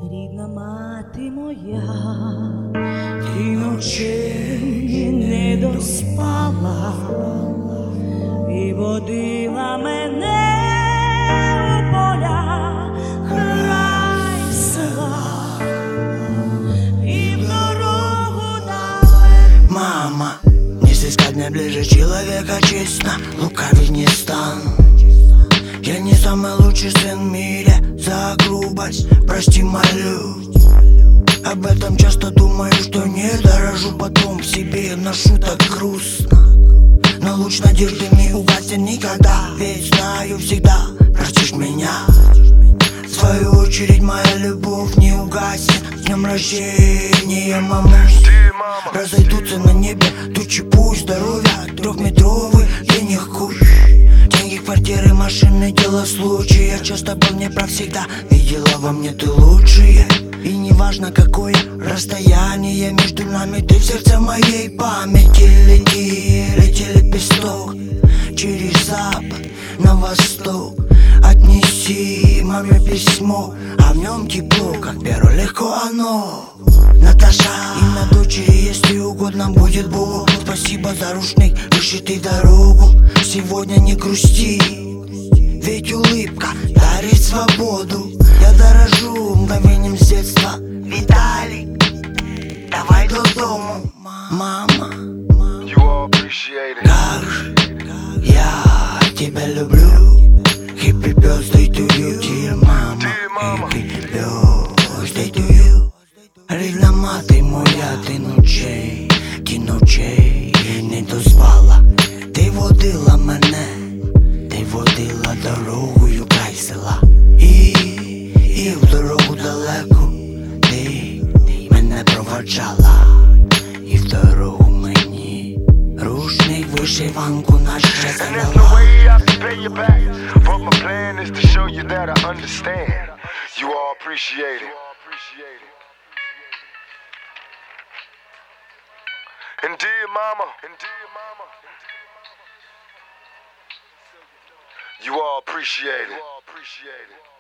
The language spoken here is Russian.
Рідна мати моя, ти ночей не доспала і водила мене у поля край села, і в дорогу далеко. Мама, не сыскать мне ближе человека честно, лукавить не стану. Я не самый лучший сын в мире, за грубость прости, молю. Об этом часто думаю, что не дорожу, потом в себе ношу так грустно. Но луч надежды не угасен никогда, ведь знаю всегда простишь меня. В свою очередь моя любовь не угасит. С днем рождения, мамусь. Разойдутся на небе тучи, пусть здоровья, трехметровый денег куч. Деньги, квартиры, машины, дело случая. Часто был не прав всегда, видела во мне ты лучшее. И неважно какое расстояние между нами, ты в сердце моей памяти. Лети лепесток через запад на восток. Отнеси маме письмо, а в нем тепло, как перо, легко оно. Наташа, имя дочери, если угодно будет Богу. Спасибо за рушник, вышитый дорогу. Сегодня не грусти, ведь улыбка дарит свободу. Я дорожу мгновением с детства. Виталик, давай до дому. Мама, как же я тебя люблю. Happy birthday to you, dear mama. Happy birthday to you. Рідна мати моя, ти ночей не доспала. Ти водила мене, ти водила дорогою край села. І в дорогу далеку ти мене проводжала. І в дорогу мені рушник, вишиванку наша задала. But my plan is to show you that I understand. You all appreciate it. And dear mama, you all appreciate it.